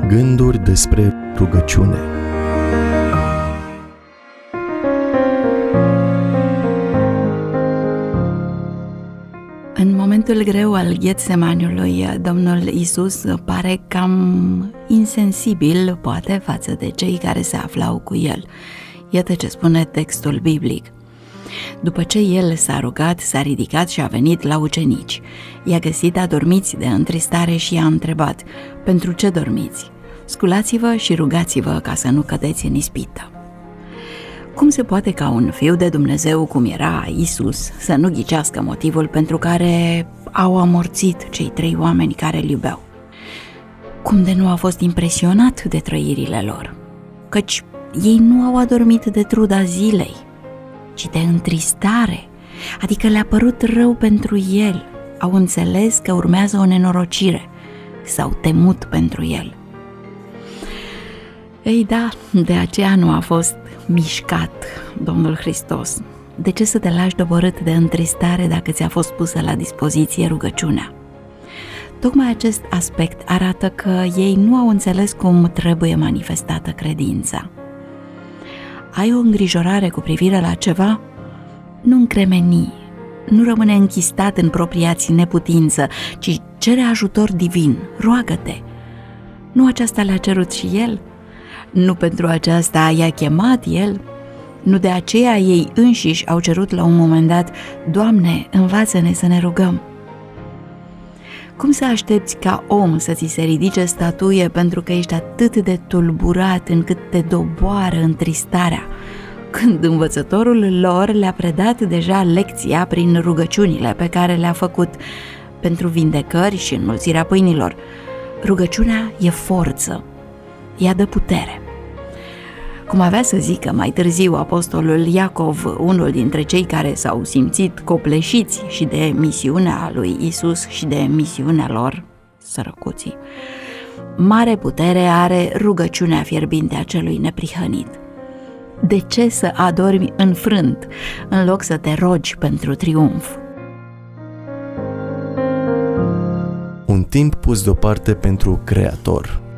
Gânduri despre rugăciune. În momentul greu al Ghetsemaniului, Domnul Iisus pare cam insensibil, poate, față de cei care se aflau cu El. Iată ce spune textul biblic. După ce El s-a rugat, s-a ridicat și a venit la ucenici. I-a găsit adormiți de întristare și i-a întrebat: pentru ce dormiți? Sculați-vă și rugați-vă ca să nu cădeți în ispită. Cum se poate ca un fiu de Dumnezeu, cum era Iisus, să nu ghicească motivul pentru care au amorțit cei 3 oameni care îl iubeau? Cum de nu a fost impresionat de trăirile lor? Căci ei nu au adormit de truda zilei, ci de întristare, adică le-a părut rău pentru el, au înțeles că urmează o nenorocire, s-au temut pentru el. Ei da, de aceea nu a fost mișcat Domnul Hristos. De ce să te lași doborât de întristare dacă ți-a fost pusă la dispoziție rugăciunea? Tocmai acest aspect arată că ei nu au înțeles cum trebuie manifestată credința. Ai o îngrijorare cu privire la ceva? Nu încremeni, nu rămâne închistat în propria-ți neputință, ci cere ajutor divin, roagă-te. Nu aceasta le-a cerut și El? Nu pentru aceasta i-a chemat El? Nu de aceea ei înșiși au cerut la un moment dat: Doamne, învață-ne să ne rugăm? Cum să aștepți ca om să ți se ridice statuie pentru că ești atât de tulburat încât te doboară întristarea, când învățătorul lor le-a predat deja lecția prin rugăciunile pe care le-a făcut pentru vindecări și înmulțirea pâinilor? Rugăciunea e forță, ea dă putere. Cum avea să zică mai târziu apostolul Iacov, unul dintre cei care s-au simțit copleșiți și de misiunea lui Isus și de misiunea lor, sărăcuții: mare putere are rugăciunea fierbinte a celui neprihănit. De ce să adormi înfrânt în loc să te rogi pentru triumf? Un timp pus deoparte pentru Creator.